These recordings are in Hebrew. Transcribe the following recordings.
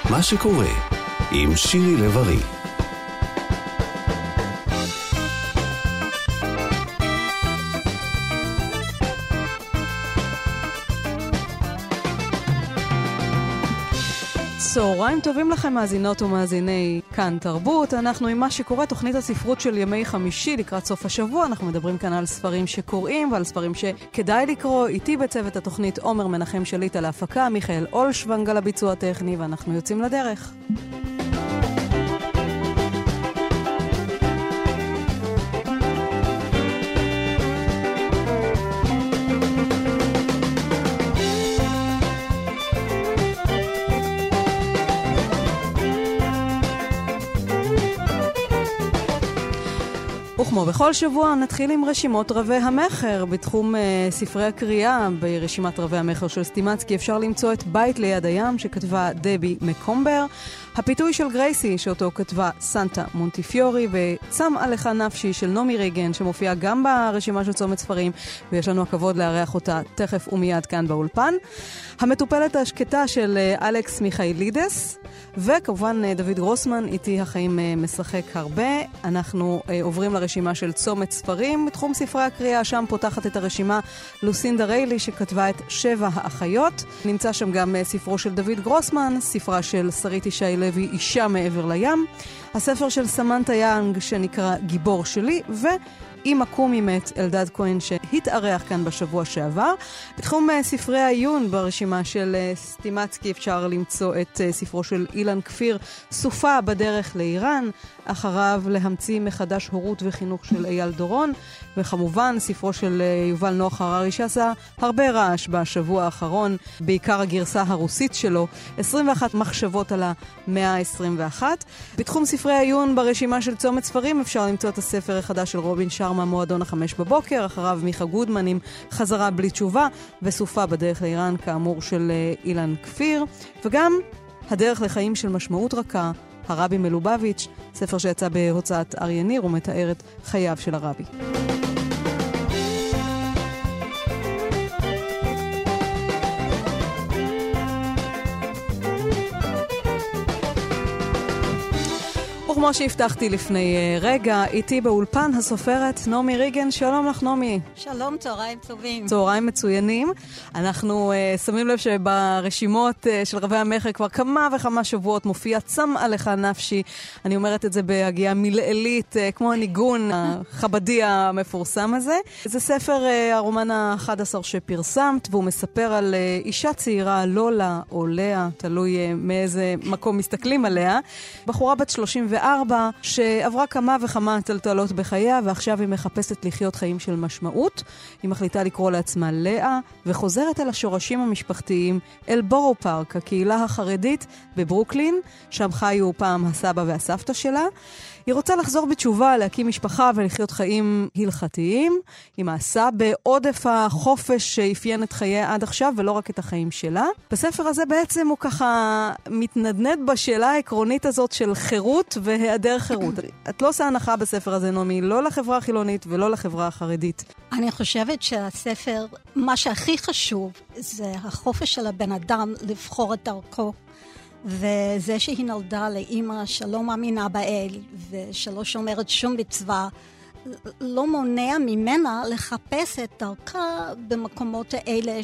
מה שקורה עם שירי לב-ארי. צהריים טובים לכם מאזינות ומאזיני כאן תרבות. אנחנו עם מה שקורה, תוכנית הספרות של ימי חמישי לקראת סוף השבוע. אנחנו מדברים כאן על ספרים שקוראים ועל ספרים שכדאי לקרוא. איתי בצוות התוכנית עומר מנחם שליט על ההפקה, מיכאל אולשוונג על הביצוע הטכני, ואנחנו יוצאים לדרך. וכמו בכל שבוע נתחיל עם רשימות רבי המחר. בתחום ספרי הקריאה, ברשימת רבי המחר של סטימצקי אפשר למצוא את בית ליד הים שכתבה דבי מקומבר, הפיתוי של גרייסי שאותו כתבה סנטה מונטיפיורי, וצם עליך נפשי של נעמי ריגן שמופיעה גם ברשימה של צומת ספרים, ויש לנו הכבוד לארח אותה תכף ומיד כאן באולפן. המטופלת השקטה של אלכס מיכאילידס, וכמובן דוד גרוסמן, איתי החיים משחק הרבה. אנחנו עוברים לרשימה של צומת ספרים בתחום ספרי הקריאה. שם פותחת את הרשימה לוסינדה ריילי שכתבה את 7 האחיות. נמצא שם גם ספרו של דוד גרוסמן, ספרה של שרית ישי לוי אישה מעבר לים, הספר של סמנטה יאנג שנקרא גיבור שלי, ואמא קומי מת אלדד כהן שהתארח כאן בשבוע שעבר. בתחום ספרי העיון ברשימה של סטימצקי אפשר למצוא את ספרו של אילן כפיר סופה בדרך לאיראן, אחריו להמציא מחדש הורות וחינוך של אייל דורון, וכמובן ספרו של יובל נוח הררי שעשה הרבה רעש בשבוע האחרון, בעיקר הגרסה הרוסית שלו, 21 מחשבות על המאה ה-21. בתחום ספרי העיון ברשימה של צומת ספרים אפשר למצוא את הספר החדש של רובין שרמה מועדון 5 בבוקר, אחריו מיכה גודמן עם חזרה בלי תשובה, וסופה בדרך לאיראן כאמור של אילן כפיר, וגם הדרך לחיים של משמעות רכה, הרבי מלובביץ', ספר שיצא בהוצאת אריה ניר ומתאר את חייו של הרבי. וכמו שהבטחתי לפני רגע, איתי באולפן הסופרת נעמי ריגן. שלום לך נעמי. שלום, צהריים טובים. צהריים מצוינים. אנחנו שמים לב שברשימות של רבי המחר כבר כמה וכמה שבועות מופיע צם עליך נפשי. אני אומרת את זה בהגיעה מילאלית, כמו הניגון החבדי המפורסם הזה. זה ספר הרומן ה-11 שפרסמת, והוא מספר על אישה צעירה, לולה או לאה, תלוי מאיזה מקום מסתכלים עליה. בחורה בת 34 שעברה כמה וכמה טלטלות בחייה, ועכשיו היא מחפשת לחיות חיים של משמעות. היא מחליטה לקרוא לעצמה לאה, וחוזרת אל השורשים המשפחתיים, אל בורו פארק, הקהילה החרדית בברוקלין, שם חיו פעם הסבא והסבתא שלה. היא רוצה לחזור בתשובה, להקים משפחה ולחיות חיים הלכתיים. היא מעשה בעודף החופש שאפיין את חייה עד עכשיו, ולא רק את החיים שלה. בספר הזה בעצם הוא ככה מתנדנד בשאלה העקרונית הזאת של חירות והיעדר חירות. את לא עושה הנחה בספר הזה, נעמי, לא לחברה החילונית ולא לחברה החרדית. אני חושבת שהספר, מה שהכי חשוב זה החופש של הבן אדם לבחור את דרכו. וזה שהיא נולדה לאמא שלא מאמינה באל ושלא שומרת שום מצווה, לא מונע ממנה לחפש את דרכה במקומות האלה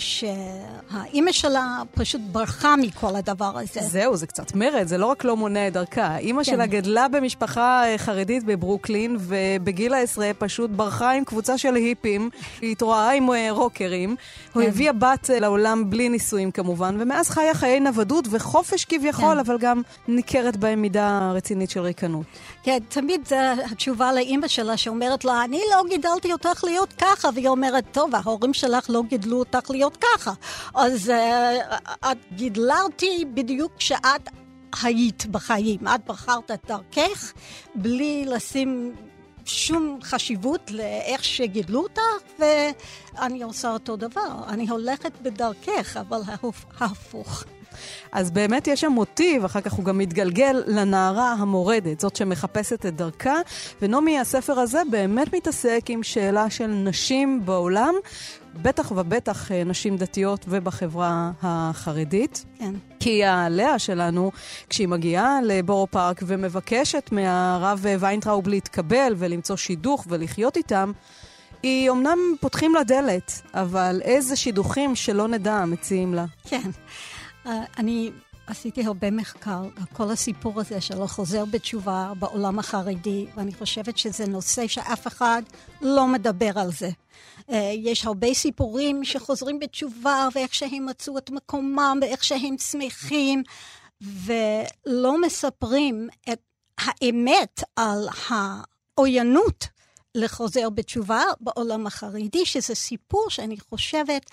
שהאמא שלה פשוט ברחה מכל הדבר הזה. זהו, זה קצת מרד, זה לא רק לא מונע את דרכה. האמא שלה גדלה במשפחה חרדית בברוקלין, ובגיל העשרה פשוט ברחה עם קבוצה של היפים, היא התרועה עם רוקרים, הוא הביאה בת לעולם בלי נישואים כמובן, ומאז חיה חיי נוודות וחופש כביכול, אבל גם ניכרת בהם מידה רצינית של ריקנות. כן, תמיד התשובה לאמא שלה שאומרת לה, אני לא גידלתי אותך להיות ככה, והיא אומרת, טוב, ההורים שלך לא גידלו אותך להיות ככה. אז את גידלה אותי בדיוק כשאת היית בחיים. את בחרת את דרכך, בלי לשים שום חשיבות לאיך שגידלו אותך, ואני עושה אותו דבר. אני הולכת בדרכך, אבל ההפוך. אז באמת יש שם מוטיב, אחר כך הוא גם מתגלגל לנערה המורדת, זאת שמחפשת את דרכה, ונומי, הספר הזה באמת מתעסק עם שאלה של נשים בעולם, בטח ובטח נשים דתיות ובחברה החרדית. כן. כי הלאה שלנו, כשהיא מגיעה לבורו פארק ומבקשת מהרב ויינטראוב להתקבל ולמצוא שידוך ולחיות איתם, היא אומנם פותחים לה דלת, אבל איזה שידוכים שלא נדע מציעים לה. כן. אני עשיתי הרבה מחקר על כל הסיפור הזה של חוזר בתשובה בעולם החרדי, ואני חושבת שזה נושא שאף אחד לא מדבר על זה. יש הרבה סיפורים שחוזרים בתשובה, ואיך שהם מצאו את מקומם, ואיך שהם שמחים, ולא מספרים את האמת על העוינות לחוזר בתשובה בעולם החרדי, שזה סיפור שאני חושבת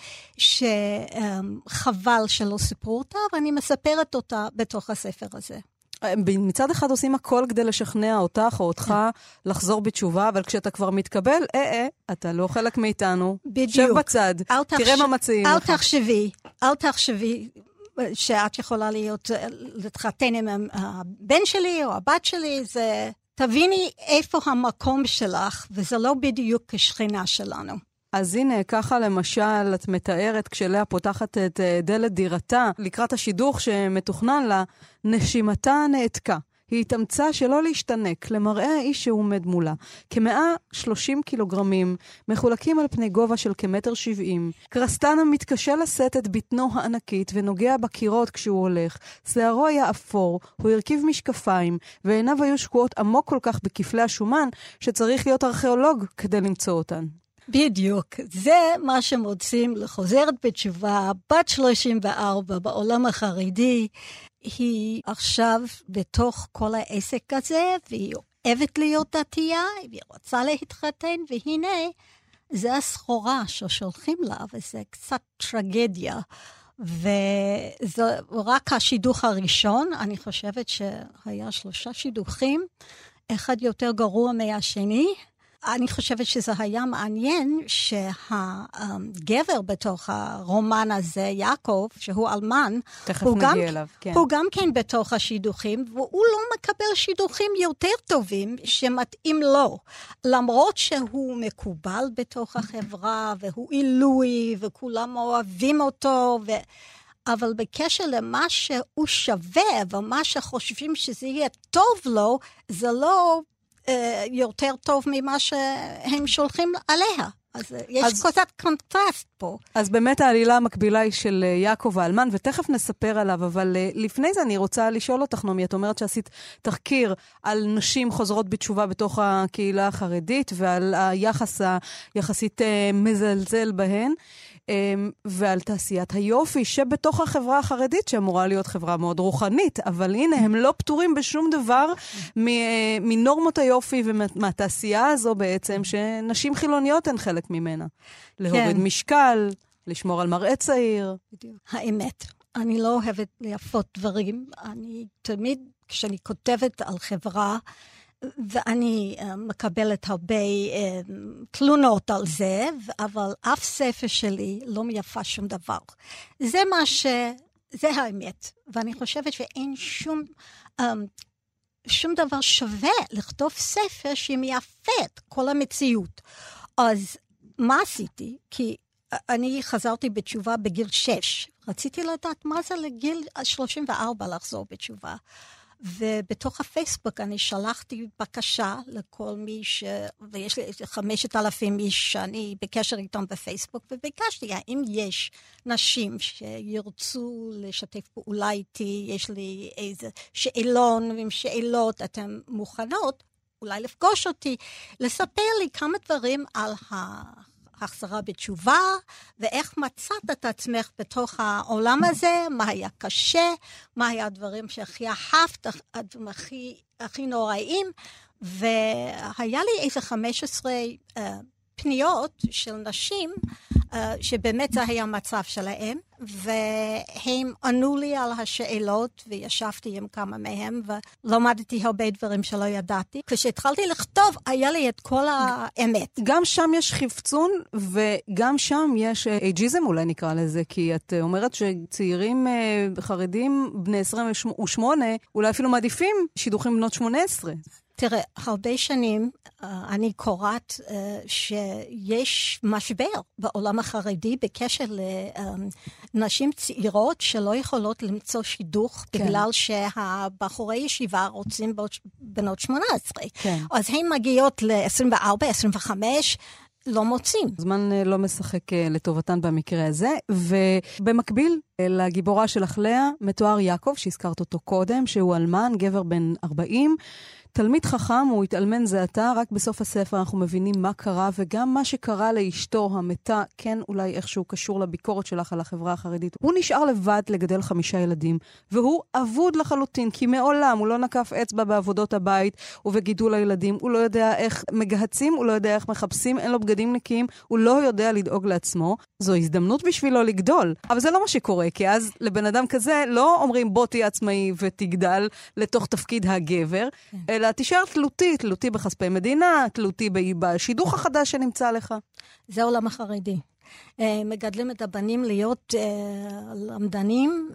שחבל שלא סיפרו אותה, ואני מספרת אותה בתוך הספר הזה. מצד אחד עושים הכל כדי לשכנע אותך או אותך לחזור בתשובה, אבל כשאתה כבר מתקבל, אתה לא חלק מאיתנו. בדיוק. שב בצד, תראה מה מציעים לך. אל תחשבי שאת יכולה להתחתן עם הבן שלי או הבת שלי, זה... תביני איפה המקום שלך, וזה לא בדיוק כשכנה שלנו. אז הנה, ככה למשל, את מתארת כשלאה פותחת את דלת דירתה, לקראת השידוך שמתוכנן לה, נשימתה נעתקה. היא התאמצה שלא להשתנק למראה האיש שעומד מולה. כ-130 קילוגרמים, מחולקים על פני גובה של כ1.70 מטר. קרסטנה מתקשה לשאת את בטנו הענקית ונוגע בקירות כשהוא הולך. שערו היה אפור, הוא הרכיב משקפיים, ועיניו היו שקועות עמוק כל כך בכפלי השומן, שצריך להיות ארכיאולוג כדי למצוא אותן. בדיוק. זה מה שמוצאים לחוזרת בתשובה, בת 34 בעולם החרדי. היא עכשיו בתוך כל העסק הזה, והיא אוהבת להיות דתייה, והיא רוצה להתחתן, והנה, זה הסחורה ששולחים לה, וזה קצת טרגדיה. וזה רק השידוך הראשון, אני חושבת שהיה 3 שידוכים, אחד יותר גרוע מהשני. אני חושבת שזה היה מעניין שהגבר בתוך הרומן הזה, יעקב, שהוא אלמן, הוא גם כן בתוך השידוכים, והוא לא מקבל שידוכים יותר טובים שמתאים לו. למרות שהוא מקובל בתוך החברה, והוא עילוי, וכולם אוהבים אותו, אבל בקשר למה שהוא שווה, ומה שחושבים שזה יהיה טוב לו, זה לא... יותר טוב ממה שהם שולחים עליה. אז יש קצת קונטרסט פה. אז באמת העלילה המקבילה היא של יעקב האלמן, ותכף נספר עליו, אבל לפני זה אני רוצה לשאול אותך, נומי, את אומרת שעשית תחקיר על נשים חוזרות בתשובה בתוך הקהילה החרדית, ועל היחס היחסית מזלזל בהן, ועל תעשיית היופי שבתוך החברה החרדית, שאמורה להיות חברה מאוד רוחנית, אבל הנה, הם לא פטורים בשום דבר מנורמות היופי ומהתעשייה הזו בעצם, שנשים חילוניות הן חלק ממנה. להוריד משקל, לשמור על מראה צעיר. האמת, אני לא אוהבת ליפות דברים. אני תמיד, כשאני כותבת על חברה, ואני מקבלת הרבה תלונות על זה, אבל אף ספר שלי לא מייפה שום דבר. זה האמת. ואני חושבת שאין שום דבר שווה לכתוב ספר שמייפה את כל המציאות. אז מה עשיתי? כי אני חזרתי בתשובה בגיל 6. רציתי לדעת מה זה לגיל 34 לחזור בתשובה. ובתוך הפייסבוק אני שלחתי בקשה לכל מי ויש לי 5,000 איש שאני בקשר איתם בפייסבוק, וביקשתי, האם יש נשים שירצו לשתף פעולה איתי, יש לי איזה שאלון ועם שאלות, אתן מוכנות, אולי לפגוש אותי, לספר לי כמה דברים על החזרה בתשובה, ואיך מצאת את עצמך בתוך העולם הזה, מה היה קשה, מה היה הדברים שהכי אהבת, הדברים הכי נוראים, והיה לי איזה 15 פניות של נשים, שבאמת זה היה המצב שלהם, והם ענו לי על השאלות, וישבתי עם כמה מהם, ולמדתי הרבה דברים שלא ידעתי. כשהתחלתי לכתוב, היה לי את כל האמת. גם שם יש חפצון, וגם שם יש אייג'יזם, אולי נקרא לזה, כי את אומרת שצעירים חרדים בני 28, אולי אפילו מעדיפים שידוכים בנות 18. תראה, הרבה שנים אני קוראת שיש משבר בעולם החרדי בקשר לנשים צעירות שלא יכולות למצוא שידוך בגלל שהבחורי ישיבה רוצים בנות 18. כן. אז הן מגיעות ל-24, 25, לא מוצאים. זמן לא משחק לטובתן במקרה הזה, ובמקביל לגיבורה שלך לאה, מתואר יעקב, שהזכרת אותו קודם, שהוא אלמן, גבר בן 40, תלמיד חכם, הוא התאלמן זה עתה, רק בסוף הספר אנחנו מבינים מה קרה, וגם מה שקרה לאשתו המתה, כן אולי איכשהו קשור לביקורת שלך על החברה החרדית. הוא נשאר לבד לגדל 5 ילדים, והוא אבוד לחלוטין, כי מעולם הוא לא נקף אצבע בעבודות הבית ובגידול הילדים, הוא לא יודע איך מגהצים, הוא לא יודע איך מחפשים, אין לו בגדים נקיים, הוא לא יודע לדאוג לעצמו. זו הזדמנות בשבילו לגדול, אבל זה לא מה שקורה, כי אז לבן אדם כזה לא אומרים בוא תהיה עצמאי ותגדל לתוך תפקיד הגבר, אלא תישאר תלותי בכספי מדינה, תלותי בשידוך החדש שנמצא לך. זה העולם החרדי. מגדלים את הבנים להיות למדנים,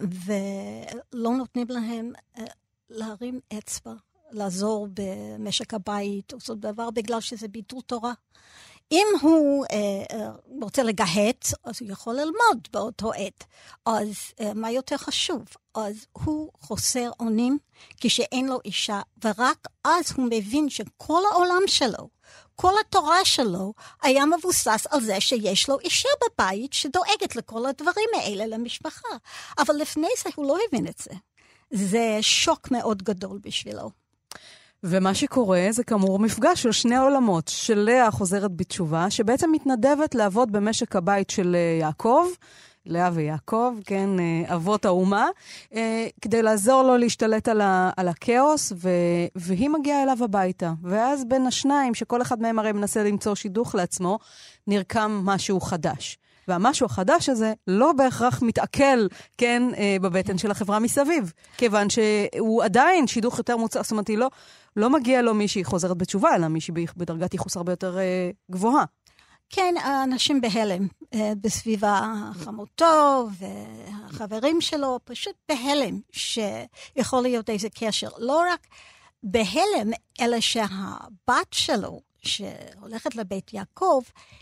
ולא נותנים להם להרים אצבע, לעזור במשק הבית, או זאת דבר, בגלל שזה ביטול תורה. אם הוא רוצה לגהץ, אז הוא יכול ללמוד באותו עת. אז מה יותר חשוב? אז הוא חוסר אונים כשאין לו אישה, ורק אז הוא מבין שכל העולם שלו, כל התורה שלו, היה מבוסס על זה שיש לו אישה בבית שדואגת לכל הדברים האלה למשפחה. אבל לפני זה הוא לא הבין את זה. זה שוק מאוד גדול בשבילו. ומה שקורה זה כאמור מפגש של שני העולמות, של לאה חוזרת בתשובה, שבעצם מתנדבת לעבוד במשק הבית של יעקב, לאה ויעקב, כן, אבות האומה, כדי לעזור לו להשתלט על הכאוס, והיא מגיעה אליו הביתה. ואז בין השניים, שכל אחד מהם הרי מנסה למצוא שידוך לעצמו, נרקם משהו חדש. והמשהו החדש הזה לא בהכרח מתעכל, כן, בבטן של החברה מסביב, כיוון שהוא עדיין שידוך יותר מוצא, זאת אומרת, לא מגיע לו מישהי חוזרת בתשובה, אלא מישהי בדרגת ייחוס הרבה יותר גבוהה. כן, האנשים בהלם, בסביבה חמותו והחברים שלו, פשוט בהלם שיכול להיות איזה קשר. לא רק בהלם, אלא שהבת שלו, שהולכת לבית יעקב,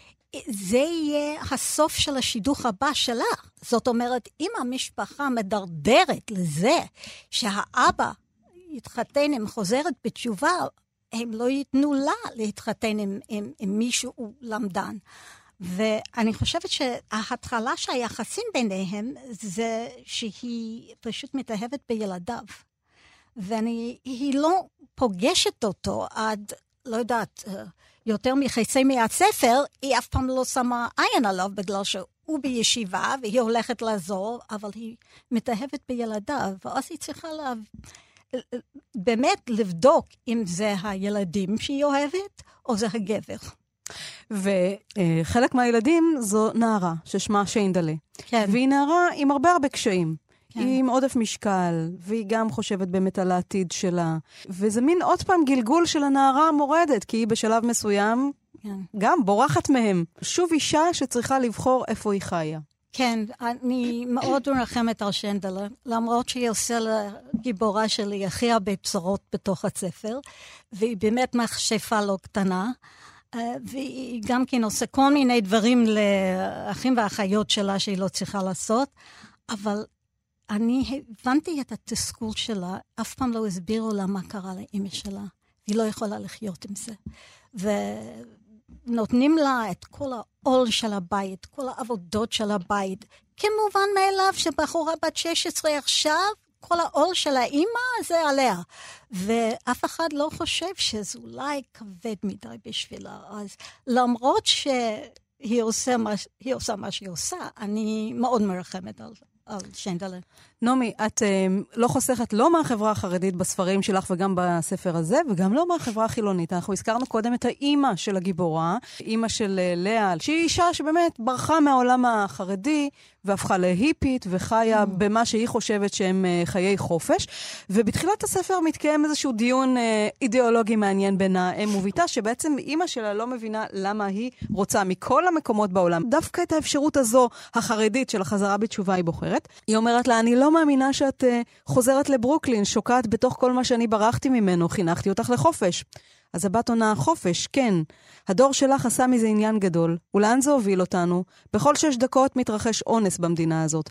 זה יהיה הסוף של השידוך הבא שלה. זאת אומרת, אם המשפחה מדרדרת לזה שהאבא יתחתן עם חוזרת בתשובה, הם לא ייתנו לה להתחתן עם מישהו למדן. ואני חושבת שההתחלה שהיחסים ביניהם זה שהיא פשוט מתאהבת בילדיו. והיא לא פוגשת אותו עד, לא יודעת, יותר מחצי מהספר, היא אף פעם לא שמה עין עליו בגלל שהוא בישיבה והיא הולכת לעזור, אבל היא מתאהבת בילדיו, ואז היא צריכה באמת לבדוק אם זה הילדים שהיא אוהבת או זה הגבר. וחלק מהילדים זו נערה ששמה שיינדלה. כן. והיא נערה עם הרבה קשיים. כן. היא עם עודף משקל, והיא גם חושבת באמת על העתיד שלה. וזה מין עוד פעם גלגול של הנערה המורדת, כי היא בשלב מסוים כן. גם בורחת מהם. שוב אישה שצריכה לבחור איפה היא חיה. כן, אני מאוד מרחמת על שיינדלה, למרות שהיא עושה לגיבורה שלי הכי הרבה בשורות בתוך הספר, והיא באמת מכשפה לא קטנה, והיא גם כן עושה כל מיני דברים לאחים ואחיות שלה שהיא לא צריכה לעשות, אבל אני הבנתי את התסכול שלה, אף פעם לא הסבירו לה מה קרה לאמא שלה, היא לא יכולה לחיות עם זה. ונותנים לה את כל העול של הבית, כל העבודות של הבית. כמובן מאליו שבחורה בת 16 עכשיו, כל העול של האמא זה עליה. ואף אחד לא חושב שזה אולי כבד מדי בשבילה. אז למרות שהיא עושה מה שהיא עושה, אני מאוד מרחמת על זה. על שיינדלר. נעמי, את לא חוסכת לא מהחברה החרדית בספרים שלך וגם בספר הזה, וגם לא מהחברה החילונית. אנחנו הזכרנו קודם את האימא של הגיבורה, אימא של לאה, שהיא אישה שבאמת ברחה מהעולם החרדי, והפכה להיפית, וחיה במה שהיא חושבת שהם חיי חופש. ובתחילת הספר מתקיים איזשהו דיון אידיאולוגי מעניין בין האם וביתה, שבעצם אימא שלה לא מבינה למה היא רוצה מכל המקומות בעולם. דווקא את האפשרות הזו, החרדית של החזרה בתשובה היא בוחרת. היא אומרת לה, אני לא מאמינה שאת חוזרת לברוקלין, שוקעת בתוך כל מה שאני ברחתי ממנו, חינכתי אותך לחופש. אז הבת עונה, חופש, כן. הדור שלך עשה מזה עניין גדול. ולאן זה הוביל אותנו? בכל 6 דקות מתרחש אונס במדינה הזאת.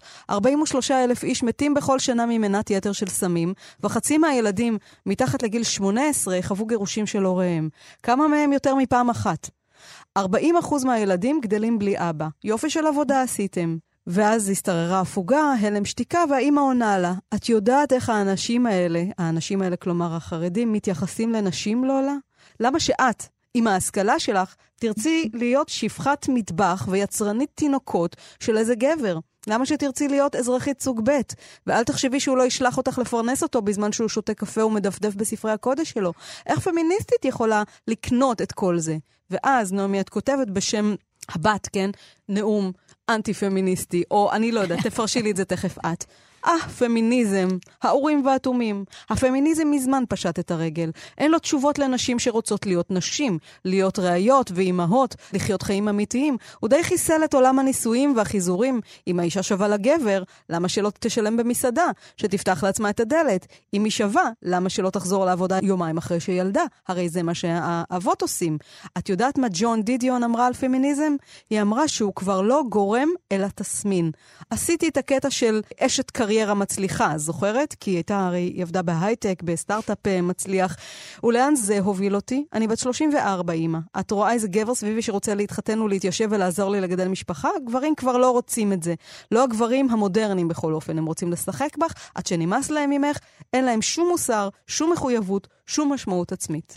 43,000 איש מתים בכל שנה ממנת יתר של סמים, וחצי מהילדים מתחת לגיל 18 חוו גירושים של הוריהם. כמה מהם יותר מפעם אחת? 40% מהילדים גדלים בלי אבא. יופי של עבודה עשיתם. ואז הסתררה הפוגה, הלם שתיקה, והאימא עונה לה, את יודעת איך האנשים האלה כלומר החרדים, מתייחסים לנשים לולה? למה שאת, עם ההשכלה שלך, תרצי להיות שפחת מטבח ויצרנית תינוקות של איזה גבר? למה שתרצי להיות אזרחית סוג ב'? ואל תחשבי שהוא לא ישלח אותך לפרנס אותו בזמן שהוא שותה קפה ומדפדף בספרי הקודש שלו. איך פמיניסטית יכולה לקנות את כל זה? ואז, נעמי, את כותבת בשם הבת, כן? נאום אנטי-פמיניסטי, או אני לא יודעת, תפרשי לי את זה תכף את. פמיניזם, האורים והאטומים. הפמיניזם מזמן פשט את הרגל. אין לו תשובות לנשים שרוצות להיות נשים, להיות ראיות ואימהות, לחיות חיים אמיתיים. הוא די חיסל את עולם הנישואים והחיזורים. אם האישה שווה לגבר, למה שלא תשלם במסעדה? שתפתח לעצמה את הדלת. אם היא שווה, למה שלא תחזור לעבודה יומיים אחרי שילדה? הרי זה מה שהאבות עושים. את יודעת מה ג'ון דידיון אמרה על פמיניזם? היא אמרה שהוא כבר לא גורם אלא תסמין. עשיתי את הקטע של אשת קריירה מצליחה, זוכרת? כי היא עבדה בהייטק, בסטארט-אפ מצליח. ולאן זה הוביל אותי? אני בת 34, אמא. את רואה איזה גבר סביבי שרוצה להתחתן ולהתיישב ולעזור לי לגדל משפחה? גברים כבר לא רוצים את זה. לא הגברים המודרניים בכל אופן. הם רוצים לשחק בך, עד שנמאס להם ממך, אין להם שום מוסר, שום מחויבות, שום משמעות עצמית.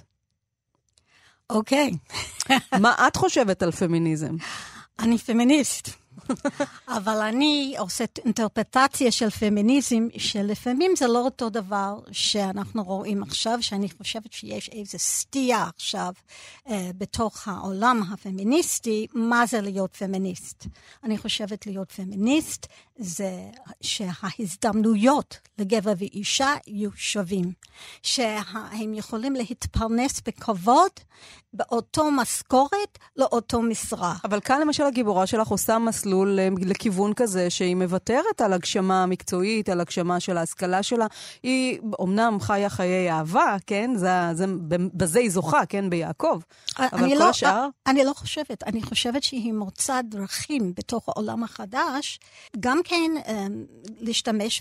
אוקיי. מה את חושבת על פמיניזם? אני פמיניסט. אבל אני עושה אינטרפרטציה של פמיניזם, שלפעמים זה לא אותו דבר שאנחנו רואים עכשיו, שאני חושבת שיש איזו סטייה עכשיו בתוך העולם הפמיניסטי, מה זה להיות פמיניסט. אני חושבת להיות פמיניסט זה שההזדמנויות לגבר ואישה יהיו שווים, שהם יכולים להתפרנס בכבוד, באותו משכורת, לאותו משרה. אבל כאן למשל הגיבורה שלך עושה מסלול לכיוון כזה, שהיא מוותרת על הגשמה המקצועית, על הגשמה של ההשכלה שלה. היא אומנם חיה חיי אהבה, כן? בזה היא זוכה, כן? ביעקב. אבל כל השאר... אני לא חושבת. אני חושבת שהיא מוצאה דרכים בתוך העולם החדש, גם כן להשתמש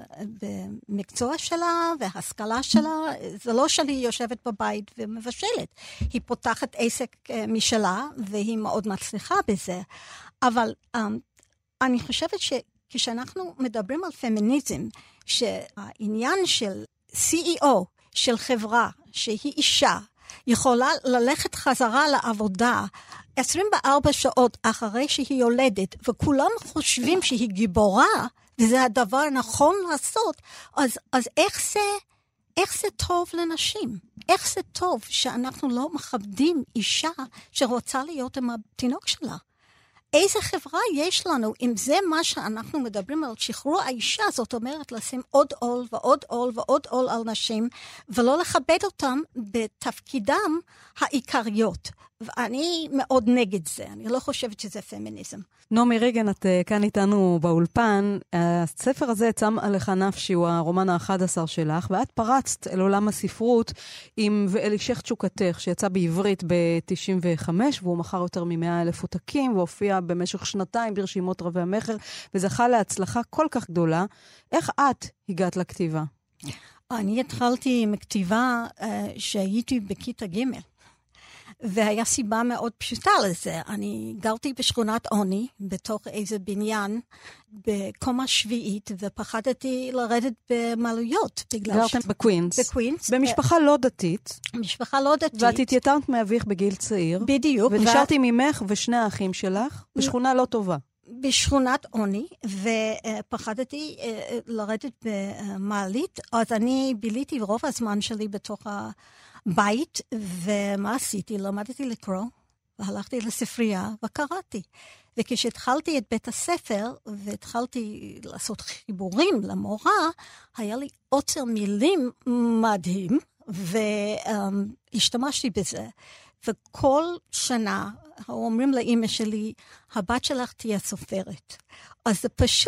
במקצוע שלה והשכלה שלה. זה לא שלי יושבת בבית ומבשלת. היא פותחת עסק משלה, והיא מאוד מצליחה בזה. אבל אני חושבת שכשאנחנו מדברים על פמיניזם, שהעניין של CEO, של חברה, שהיא אישה, יכולה ללכת חזרה לעבודה 24 שעות אחרי שהיא יולדת, וכולם חושבים שהיא גיבורה, וזה הדבר הנכון לעשות, אז איך זה טוב לנשים? איך זה טוב שאנחנו לא מכבדים אישה שרוצה להיות עם התינוק שלה? איזה חברה יש לנו, אם זה מה שאנחנו מדברים על שחרור האישה, זאת אומרת לשים עוד עול ועוד עול ועוד עול על נשים, ולא לכבד אותם בתפקידם העיקריות. ואני מאוד נגד זה, אני לא חושבת שזה פמיניזם. נעמי ריגן, את כאן איתנו באולפן. הספר הזה, צם עליך נפשי, הוא הרומן ה-11 שלך, ואת פרצת אל עולם הספרות עם ואלישך תשוקתך, שיצא בעברית ב-95, והוא מכר יותר מ100,000 עותקים, והופיע במשך שנתיים ברשימות רבי המחר, וזכה להצלחה כל כך גדולה. איך את הגעת לכתיבה? אני התחלתי עם כתיבה שהייתי בכיתה ג', והיה סיבה מאוד פשוטה לזה. אני גרתי בשכונת עוני, בתוך איזה בניין, בקומה שביעית, ופחדתי לרדת במעלויות. גרתם בקווינס. בקווינס. במשפחה לא דתית. משפחה לא דתית. ואת התייתמת מאביך בגיל צעיר. בדיוק. ונשארתי ממך ושני האחים שלך, בשכונה לא טובה. בשכונת עוני, ופחדתי לרדת במעלית, אז אני ביליתי רוב הזמן שלי בתוך הבית, ומה עשיתי? למדתי לקרוא, והלכתי לספרייה וקראתי. וכשהתחלתי את בית הספר, והתחלתי לעשות חיבורים למורה, היה לי עוצר מילים מדהים, והשתמשתי בזה. וכל שנה אומרים לאמא שלי, הבת שלך תהיה סופרת. אז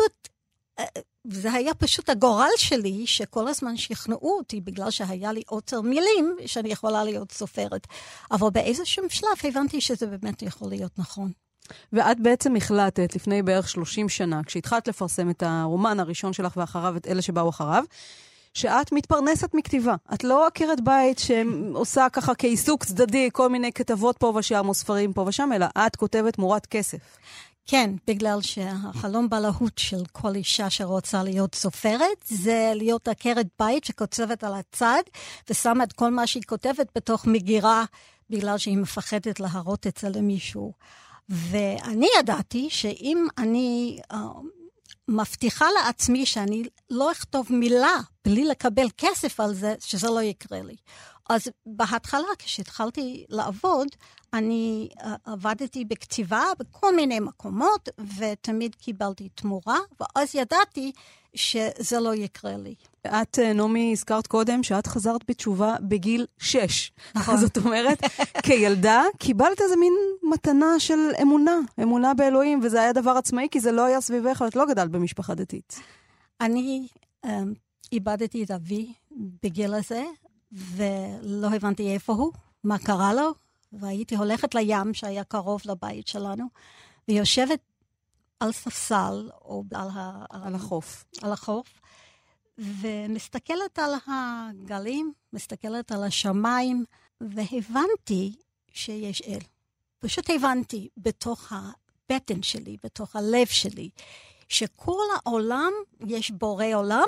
זה היה פשוט הגורל שלי, שכל הזמן שכנעו אותי, בגלל שהיה לי עוצר מילים, שאני יכולה להיות סופרת. אבל באיזשהו שלב הבנתי שזה באמת יכול להיות נכון. ואת בעצם החלטת לפני בערך 30 שנה, כשהתחלת לפרסם את הרומן הראשון שלך ואחריו, את אלה שבאו אחריו, שאת מתפרנסת מכתיבה. את לא עקרת בית שעושה ככה כעיסוק צדדי, כל מיני כתבות פה ושם או ספרים פה ושם, אלא את כותבת תמורת כסף. כן, בגלל שהחלום בלהות של כל אישה שרוצה להיות סופרת, זה להיות עקרת בית שכותבת על הצד, ושמה את כל מה שהיא כותבת בתוך מגירה, בגלל שהיא מפחדת להראות את זה למישהו. ואני ידעתי שאם אני מבטיחה לעצמי שאני לא אכתוב מילה בלי לקבל כסף על זה, שזה לא יקרה לי. אז בהתחלה, כשהתחלתי לעבוד, אני עבדתי בכתיבה בכל מיני מקומות, ותמיד קיבלתי תמורה, ואז ידעתי שזה לא יקרה לי. את, נעמי, הזכרת קודם שאת חזרת בתשובה בגיל 6. נכון. זאת אומרת, כילדה קיבלת איזה מין מתנה של אמונה באלוהים, וזה היה דבר עצמאי, כי זה לא היה סביבך, את לא גדלת במשפחה דתית. אני איבדתי את אבי בגיל הזה, ולא הבנתי איפה הוא, מה קרה לו, והייתי הולכת לים שהיה קרוב לבית שלנו, ויושבת על ספסל או על החוף. על החוף, ומסתכלת על הגלים, מסתכלת על השמיים, והבנתי שיש אל. פשוט הבנתי בתוך הבטן שלי, בתוך הלב שלי, שכל העולם יש בורא עולם,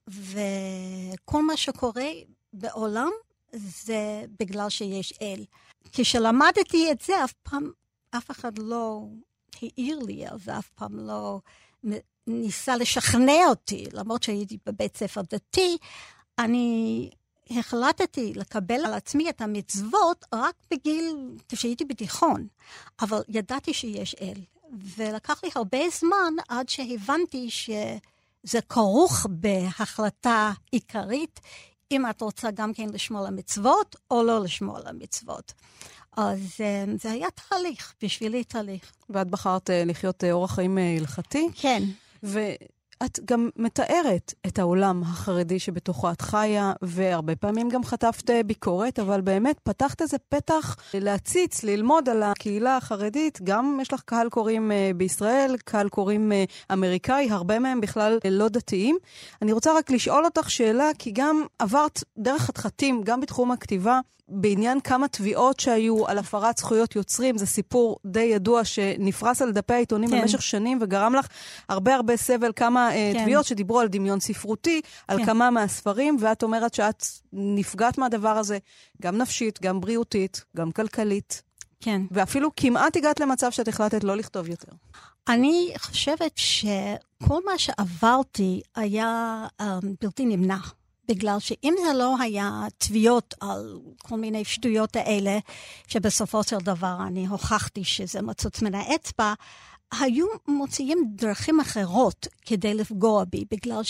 וכל מה שקורה בעולם זה בגלל שיש אל. כשלמדתי את זה, אף אחד לא העיר לי על זה, אף פעם לא ניסה לשכנע אותי, למרות שהייתי בבית ספר דתי, אני החלטתי לקבל על עצמי את המצוות רק כשהייתי בתיכון, אבל ידעתי שיש אל, ולקח לי הרבה זמן עד שהבנתי שזה כרוך בהחלטה עיקרית, אם את רוצה גם כן לשמור על המצוות, או לא לשמור על המצוות. אז זה היה תהליך, בשבילי תהליך. ואת בחרת לחיות אורח חיים הלכתי? כן. ואת גם מתארת את העולם החרדי שבתוכו את חיה, והרבה פעמים גם חטפת ביקורת, אבל באמת פתחת איזה פתח להציץ, ללמוד על הקהילה החרדית. גם יש לך קהל קוראים בישראל, קהל קוראים אמריקאי, הרבה מהם בכלל לא דתיים. אני רוצה רק לשאול אותך שאלה, כי גם עברת דרך חתחתים, גם בתחום הכתיבה, בעניין כמה תביעות שהיו על הפרת זכויות יוצרים, זה סיפור די ידוע שנפרס על דפי העיתונים במשך שנים, וגרם לך הרבה סבל, כמה תביעות שדיברו על דמיון ספרותי, על כמה מהספרים, ואת אומרת שאת נפגעת מהדבר הזה, גם נפשית, גם בריאותית, גם כלכלית. כן. ואפילו כמעט הגעת למצב שאת החלטת לא לכתוב יותר. אני חושבת שכל מה שעברתי היה בלתי נמנע. בגלל שאם זה לא היה תביעות על כל מיני שטויות האלה, שבסופו של דבר אני הוכחתי שזה מצוץ מן האצבע, היו מוציאים דרכים אחרות כדי לפגוע בי, בגלל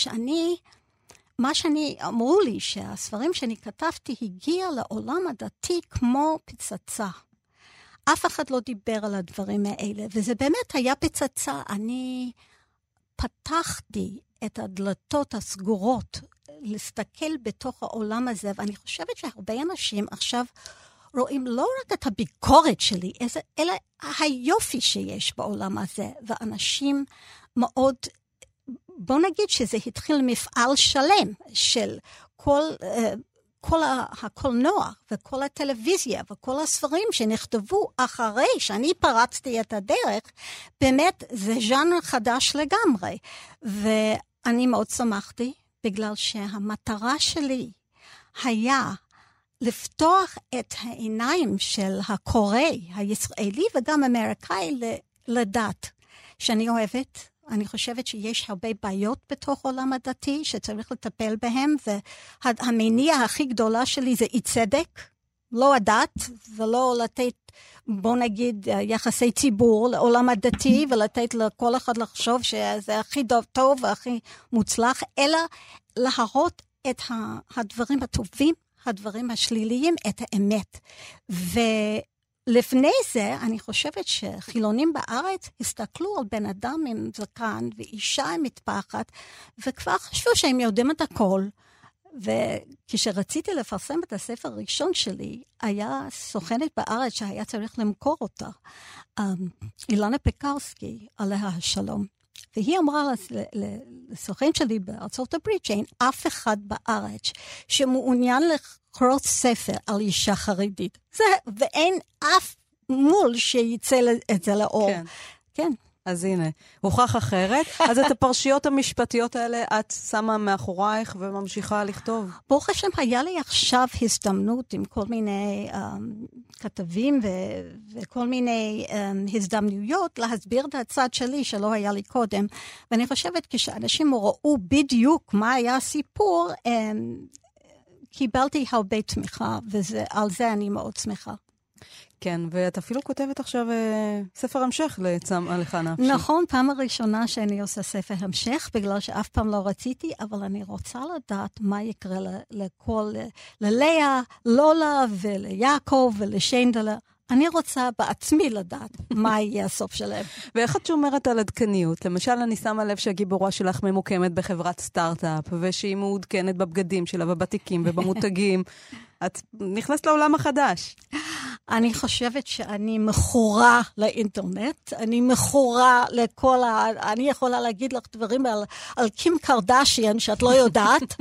מה שאני אמרו לי, שהספרים שאני כתבתי הגיע לעולם הדתי כמו פצצה. אף אחד לא דיבר על הדברים האלה, וזה באמת היה פצצה. אני פתחתי את הדלתות הסגורות, להסתכל בתוך העולם הזה, ואני חושבת שהרבה אנשים עכשיו רואים לא רק את הביקורת שלי, אלא היופי שיש בעולם הזה, ואנשים מאוד, בוא נגיד שזה התחיל מפעל שלם של כל הקולנוע וכל הטלוויזיה וכל הספרים שנכתבו אחרי שאני פרצתי את הדרך, באמת זה ז'אנר חדש לגמרי, ואני מאוד שמחתי, בגלל שהמטרה שלי היה לפתוח את העיניים של הקורא הישראלי וגם אמריקאי לדת, שאני אוהבת. אני חושבת שיש הרבה בעיות בתוך עולם הדתי שצריך לטפל בהם, והמניע הכי גדולה שלי זה אי צדק, לא הדת, ולא לתת, בוא נגיד, יחסי ציבור לעולם הדתי, ולתת לכל אחד לחשוב שזה הכי טוב והכי מוצלח, אלא להראות את הדברים הטובים, הדברים השליליים, את האמת. לפני זה, אני חושבת שחילונים בארץ הסתכלו על בן אדם עם זקן ואישה עם מטפחת, וכבר חשבו שהם יודעים את הכל. וכשרציתי לפרסם את הספר הראשון שלי, היה סוכנת בארץ שהיה צריך למכור אותה, אילנה פקרסקי, עליה השלום. והיא אמרה לסוכן שלי בארצות הברית, שאין אף אחד בארץ שמעוניין לקרוא ספר על אישה חרדית. ואין אף מול שיצא את זה לאור. כן. כן. אז הנה, הוכח אחרת. אז את הפרשיות המשפטיות האלה את שמה מאחורייך וממשיכה לכתוב. ברוך השם, היה לי עכשיו הזדמנות עם כל מיני כתבים וכל מיני הזדמנויות להסביר את הצד שלי שלא היה לי קודם. ואני חושבת כשאנשים ראו בדיוק מה היה הסיפור, קיבלתי הרבה תמיכה, ועל זה אני מאוד שמחה. כן, ואת אפילו כותבת עכשיו ספר המשך לצם עליך נפשי. נכון, פעם הראשונה שאני עושה ספר המשך, בגלל שאף פעם לא רציתי, אבל אני רוצה לדעת מה יקרה ללאה, לולה וליעקב ולשיינדלה. אני רוצה בעצמי לדעת מה יהיה הסוף שלהם. ואיך את שומרת על עדכניות? למשל, אני שמה לב שהגיבורה שלך ממוקמת בחברת סטארט-אפ, ושהיא מעודכנת בבגדים שלה, בבתיקים ובמותגים. את נכנסת לעולם החדש. אני חושבת שאני מכורה לאינטרנט, אני מכורה אני יכולה להגיד לך דברים על קים קרדשיאן שאת לא יודעת,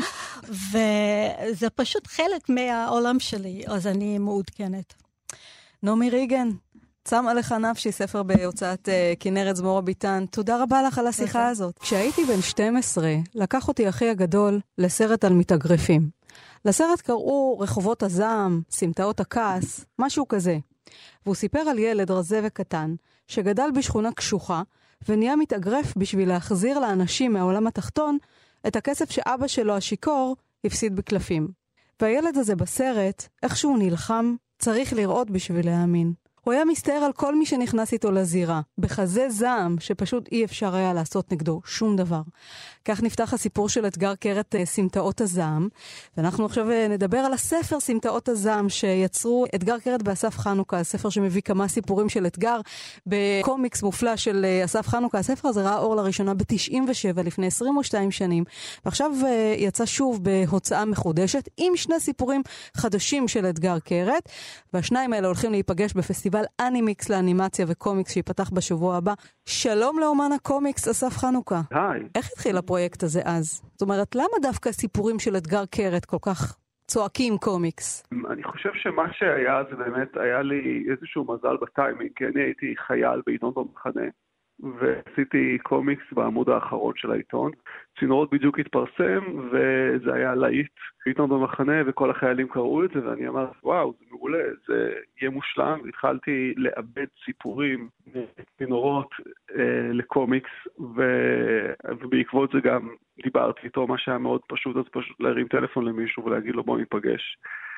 וזה פשוט חלק מהעולם שלי, אז אני מעודכנת. נעמי ריגן, צם עליך נפשי, ספר בהוצאת כנרת זמורה ביטן. תודה רבה לך על השיחה הזאת. כשהייתי בן 12, לקח אותי אחי הגדול לסרט על מתאגרפים. לסרט קראו רחובות הזעם, סמטאות הכעס, משהו כזה. והוא סיפר על ילד רזה וקטן, שגדל בשכונה קשוחה, ונהיה מתאגרף בשביל להחזיר לאנשים מהעולם התחתון את הכסף שאבא שלו השיקור הפסיד בקלפים. והילד הזה בסרט, איכשהו נלחם, צריך לראות בשביל להאמין. הוא היה מסתער על כל מי שנכנס איתו לזירה, בכזה זעם שפשוט אי אפשר היה לעשות נגדו שום דבר. כך נפתח הסיפור של אתגר קרת סמטאות הזעם, ואנחנו עכשיו נדבר על הספר סמטאות הזעם שיצרו אתגר קרת באסף חנוכה, הספר שמביא כמה סיפורים של אתגר בקומיקס מופלא של אסף חנוכה. הספר הזה ראה אור לראשונה ב-97 לפני 22 שנים, ועכשיו יצא שוב בהוצאה מחודשת עם שני סיפורים חדשים של אתגר קרת, והשניים האלה הולכים להיפגש בפסטיבל אנימיקס לאנימציה וקומיקס שיפתח בשבוע הבא. שלום לאומן הקומיקס אסף חנוכה. היי. איך התחיל הפרויקט הזה אז? זאת אומרת, למה דווקא סיפורים של אתגר קרת כל כך צועקים קומיקס? אני חושב שמה שהיה זה באמת היה לי איזשהו מזל בטיימינג, כי אני הייתי חייל בעיתון במחנה, ועשיתי קומיקס בעמוד האחרון של העיתון. צינורות בדיוק התפרסם, וזה היה להיט בעיתון במחנה, וכל החיילים קראו את זה, ואני אמרתי, וואו, זה מעולה, זה יהיה מושלם. התחלתי לאבד סיפורים, צינורות לקומיקס, ובעקבות זה גם דיברתי איתו, מה שהיה מאוד פשוט, אז פשוט להרים טלפון למישהו ולהגיד לו בוא ניפגש.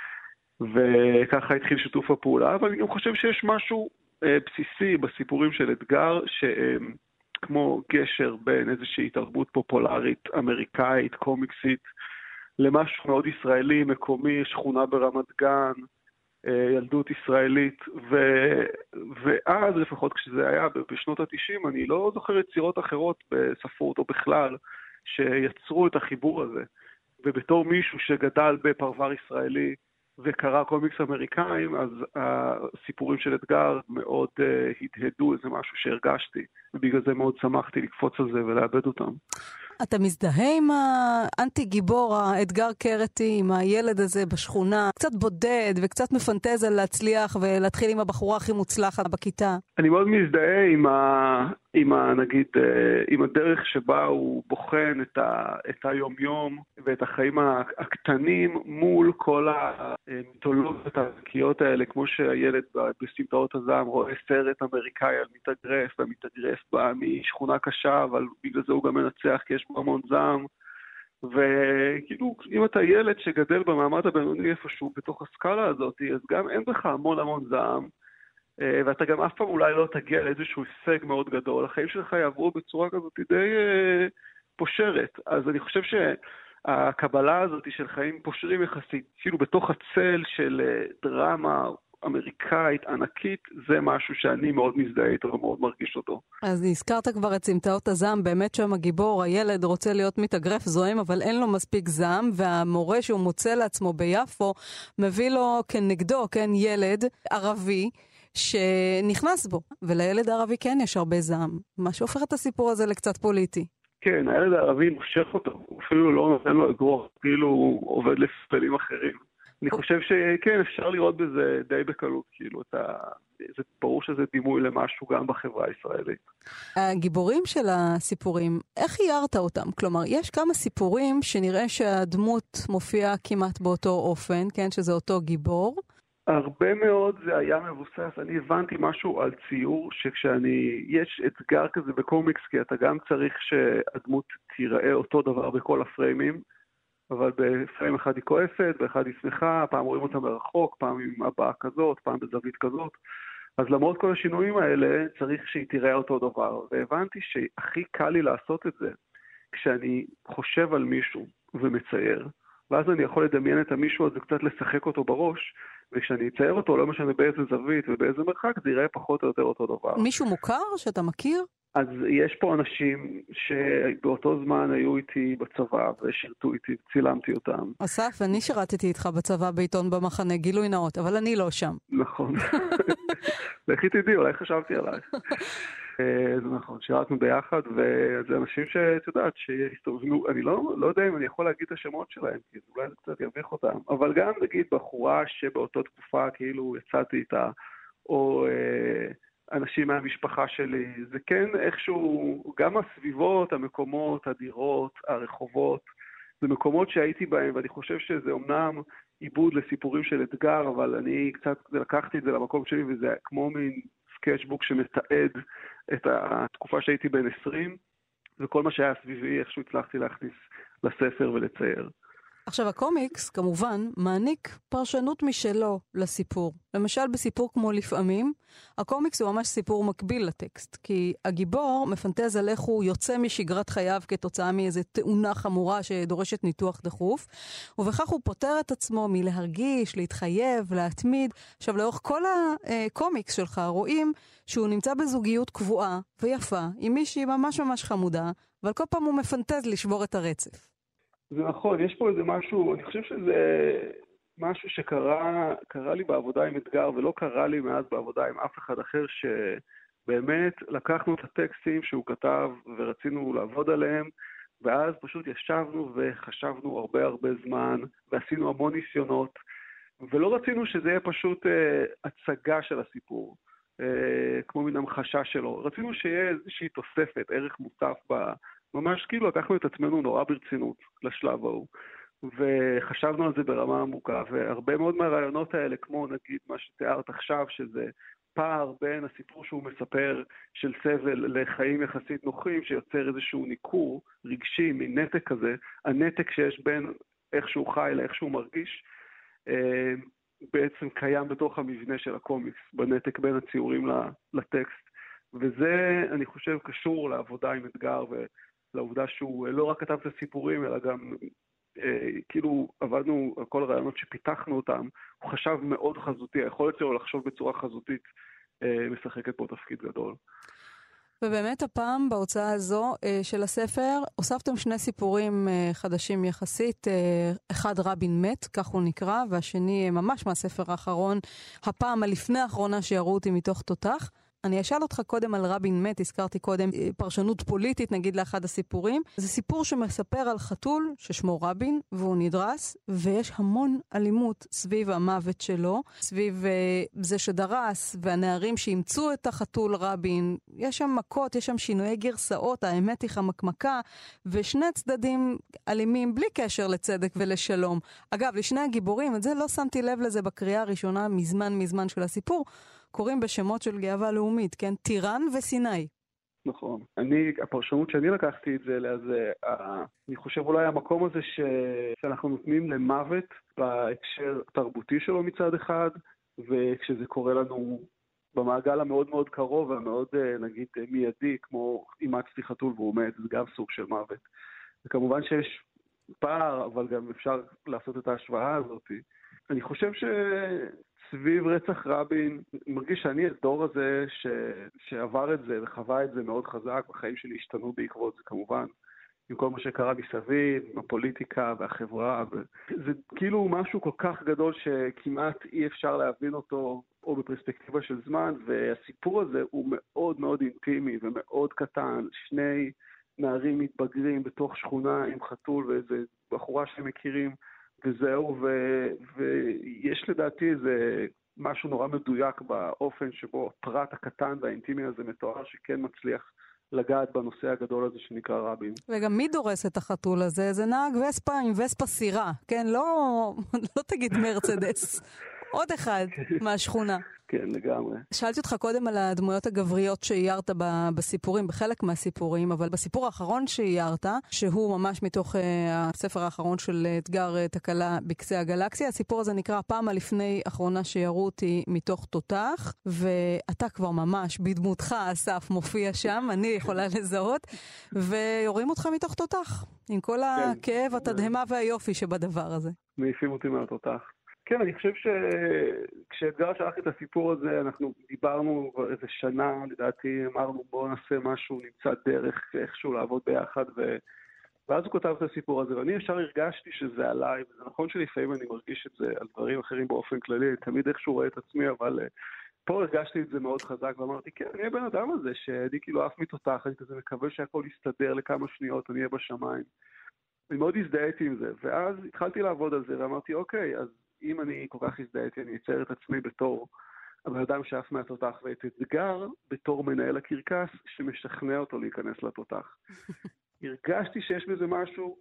וככה התחיל שיתוף הפעולה, אבל אני גם חושב שיש משהו בסיסי בסיפורים של אתגר, שהם כמו גשר בין איזושהי תרבות פופולרית, אמריקאית, קומיקסית, למשהו מאוד ישראלי, מקומי, שכונה ברמת גן, ילדות ישראלית, ואז לפחות כשזה היה בשנות ה-90, אני לא זוכר יצירות אחרות בספרות או בכלל, שיצרו את החיבור הזה. ובתור מישהו שגדל בפרבר ישראלי, וקרא קומיקס אמריקאים, אז הסיפורים של אתגר מאוד הדהדו, איזה משהו שהרגשתי, ובגלל זה מאוד שמחתי לקפוץ על זה ולאבד אותם. אתה מזדהה עם האנטי גיבור, האתגר קרתי, עם הילד הזה בשכונה, קצת בודד וקצת מפנטז על להצליח ולהתחיל עם הבחורה הכי מוצלחת בכיתה? אני מאוד מזדהה נגיד, עם הדרך שבה הוא בוחן את היום-יום ואת החיים הקטנים מול כל המיתולוגיות הערכיות האלה, כמו שהילד בסמטאות הזעם רואה סרט אמריקאי על מתאגרף, והמתאגרף בא משכונה קשה, אבל בגלל זה הוא גם מנצח כי יש בו המון זעם. וכאילו, אם אתה ילד שגדל במעמד הבינוני איפשהו בתוך הסקאלה הזאת, אז גם אין בך המון זעם, ואתה גם אף פעם אולי לא תגיע לאיזשהו הישג מאוד גדול. החיים שלך יעברו בצורה כזאת די פושרת. אז אני חושב שהקבלה הזאת של חיים פושרים יחסית, כאילו בתוך הצל של דרמה אמריקאית ענקית, זה משהו שאני מאוד מזדהה איתו ומאוד מרגיש אותו. אז הזכרת כבר את סמטאות הזעם, באמת שם הגיבור, הילד רוצה להיות מתאגרף זוהם, אבל אין לו מספיק זעם, והמורה שהוא מוצא לעצמו ביפו, מביא לו כנגדו, ילד ערבי, שנכנס בו, ולילד הערבי כן יש הרבה זעם, מה שהופך את הסיפור הזה לקצת פוליטי. כן, הילד הערבי מושך אותו, הוא אפילו לא נותן לו אגרוף, כאילו הוא עובד לפעלים אחרים. אני חושב שכן, אפשר לראות בזה די בקלות, כאילו, זה ברור שזה דימוי למשהו גם בחברה הישראלית. הגיבורים של הסיפורים, איך עיירת אותם? כלומר, יש כמה סיפורים שנראה שהדמות מופיעה כמעט באותו אופן, כן, שזה אותו גיבור. הרבה מאוד זה היה מבוסס, אני הבנתי משהו על ציור, יש אתגר כזה בקומיקס, כי אתה גם צריך שהדמות תיראה אותו דבר בכל הפריימים, אבל בפריים אחד היא כועסת, באחד היא שמחה, פעם רואים אותה מרחוק, פעם עם הבעה כזאת, פעם בזווית כזאת. אז למרות כל השינויים האלה, צריך שהיא תראה אותו דבר. והבנתי שהכי קל לי לעשות את זה, כשאני חושב על מישהו ומצייר, ואז אני יכול לדמיין את המישהו הזה, קצת לשחק אותו בראש, וכשאני אצייר אותו, לא משנה באיזה זווית ובאיזה מרחק, זה יראה פחות או יותר אותו דבר. מישהו מוכר שאתה מכיר? אז יש פה אנשים שבאותו זמן היו איתי בצבא ושירתו איתי, צילמתי אותם. אסף, אני שירתתי איתך בצבא בעיתון במחנה, גילוי נאות, אבל אני לא שם. נכון. לכי תדעי, אולי חשבתי עלייך. זה נכון, שירתנו ביחד, וזה אנשים שאת יודעת, שהסתובבנו, אני לא יודע אם אני יכול להגיד את השמות שלהם, כי אולי זה קצת יביך אותם, אבל גם נגיד בחורה שבאותה תקופה כאילו יצאתי איתה, או אנשים מהמשפחה שלי, זה כן איכשהו, גם הסביבות, המקומות, הדירות, הרחובות, זה מקומות שהייתי בהם, ואני חושב שזה אומנם עיבוד לסיפורים של אתגר, אבל אני קצת לקחתי את זה למקום שלי, וזה כמו מין סקצ'בוק שמתעד את התקופה שהייתי בין 20, וכל מה שהיה סביבי, איכשהו הצלחתי להכניס לספר ולצייר. עכשיו, הקומיקס, כמובן, מעניק פרשנות משלו לסיפור. למשל, בסיפור כמו לפעמים, הקומיקס הוא ממש סיפור מקביל לטקסט, כי הגיבור מפנטז על איך הוא יוצא משגרת חייו כתוצאה מאיזו תאונה חמורה שדורשת ניתוח דחוף, ובכך הוא פותר את עצמו מלהרגיש, להתחייב, להתמיד. עכשיו, לאורך כל הקומיקס שלך רואים שהוא נמצא בזוגיות קבועה ויפה, עם מישהי ממש ממש חמודה, אבל כל פעם הוא מפנטז לשבור את הרצף. זה נכון, יש פה איזה משהו, אני חושב שזה משהו שקרה לי בעבודה עם אתגר, ולא קרה לי מאז בעבודה עם אף אחד אחר, שבאמת לקחנו את הטקסטים שהוא כתב ורצינו לעבוד עליהם, ואז פשוט ישבנו וחשבנו הרבה זמן, ועשינו המון ניסיונות, ולא רצינו שזה יהיה פשוט הצגה של הסיפור, כמו מן המחשה שלו. רצינו שיהיה איזושהי תוספת, ערך מוסף ממש כאילו לקחנו את עצמנו נורא ברצינות לשלב ההוא, וחשבנו על זה ברמה עמוקה, והרבה מאוד מהרעיונות האלה, כמו נגיד מה שתיארת עכשיו, שזה פער בין הסיפור שהוא מספר של סבל לחיים יחסית נוחים, שיוצר איזשהו ניכור רגשי, מנתק כזה, הנתק שיש בין איך שהוא חי לאיך שהוא מרגיש, בעצם קיים בתוך המבנה של הקומיקס, בנתק בין הציורים לטקסט, וזה אני חושב קשור לעבודה עם אתגר לעובדה שהוא לא רק כתב את הסיפורים, אלא גם כאילו עבדנו על כל הרעיונות שפיתחנו אותם, הוא חשב מאוד חזותי, היכולת שלו לחשוב בצורה חזותית משחקת פה תפקיד גדול. ובאמת הפעם בהוצאה הזו של הספר, הוספתם שני סיפורים חדשים יחסית, אחד רבין מת, כך הוא נקרא, והשני ממש מהספר האחרון, הפעם הלפני האחרונה שיראו אותי מתוך תותח. אני אשאל אותך קודם על רבין מת, הזכרתי קודם פרשנות פוליטית, נגיד לאחד הסיפורים. זה סיפור שמספר על חתול ששמו רבין, והוא נדרס, ויש המון אלימות סביב המוות שלו, סביב זה שדרס, והנערים שאימצו את החתול רבין. יש שם מכות, יש שם שינויי גרסאות, האמת היא חמקמקה, ושני צדדים אלימים בלי קשר לצדק ולשלום. אגב, לשני הגיבורים, את זה לא שמתי לב לזה בקריאה הראשונה מזמן של הסיפור, קוראים בשמות של גאווה לאומית, כן? טירן וסיני. נכון. הפרשנות שאני לקחתי את זה אליה, אני חושב אולי המקום הזה שאנחנו נותנים למוות בהקשר תרבותי שלו מצד אחד, וכשזה קורה לנו במעגל המאוד מאוד קרוב והמאוד נגיד מיידי, כמו אימצתי חתול והוא מת, זה גם סוג של מוות. וכמובן שיש פער, אבל גם אפשר לעשות את ההשוואה הזאת. אני חושב סביב רצח רבין, מרגיש שאני הדור הזה שעבר את זה וחווה את זה מאוד חזק, בחיים שלי השתנו בעקבות זה כמובן, עם כל מה שקרה מסביב, עם הפוליטיקה והחברה, זה כאילו משהו כל כך גדול שכמעט אי אפשר להבין אותו, או בפרספקטיבה של זמן, והסיפור הזה הוא מאוד מאוד אינטימי ומאוד קטן, שני נערים מתבגרים בתוך שכונה עם חתול ואיזה בחורה שהם מכירים, וזהו, ויש לדעתי איזה משהו נורא מדויק באופן שבו הפרט הקטן והאינטימי הזה מתואר שכן מצליח לגעת בנושא הגדול הזה שנקרא רבין. וגם מי דורס את החתול הזה? זה נהג וספה עם וספה סירה, כן? לא תגיד מרצדס. עוד אחד מהשכונה. כן, לגמרי. שאלתי אותך קודם על הדמויות הגבריות שאיירת בסיפורים, בחלק מהסיפורים, אבל בסיפור האחרון שאיירת, שהוא ממש מתוך הספר האחרון של אתגר תקלה בקצה הגלקסיה, הסיפור הזה נקרא הפעם הלפני אחרונה שירו אותי מתוך תותח, ואתה כבר ממש בדמותך, אסף, מופיע שם, אני יכולה לזהות, ויורים אותך מתוך תותח, עם כל הכאב, התדהמה והיופי שבדבר הזה. מעיפים אותי מהתותח. כן, אני חושב שכשאתגר שלח את הסיפור הזה, אנחנו דיברנו איזה שנה, לדעתי אמרנו בואו נעשה משהו, נמצא דרך איכשהו לעבוד ביחד, ואז הוא כותב את הסיפור הזה, ואני ישר הרגשתי שזה עליי, וזה נכון שלפעמים אני מרגיש את זה על דברים אחרים באופן כללי, תמיד איכשהו רואה את עצמי, אבל פה הרגשתי את זה מאוד חזק, ואמרתי, כן, אני הבן אדם הזה, שאני כאילו אף מתותח, אני כזה מקווה שהכל יסתדר לכמה שניות, אני אהיה בשמיים. אני מאוד הזדהיתי עם זה, ואז התחלתי לעבוד על זה, ואמרתי, אוקיי, אז אם אני כל כך הזדהיתי, אני אצייר את עצמי בתור הבן אדם שאף מהתותח, ואת אתגר בתור מנהל הקרקס שמשכנע אותו להיכנס לתותח. הרגשתי שיש בזה משהו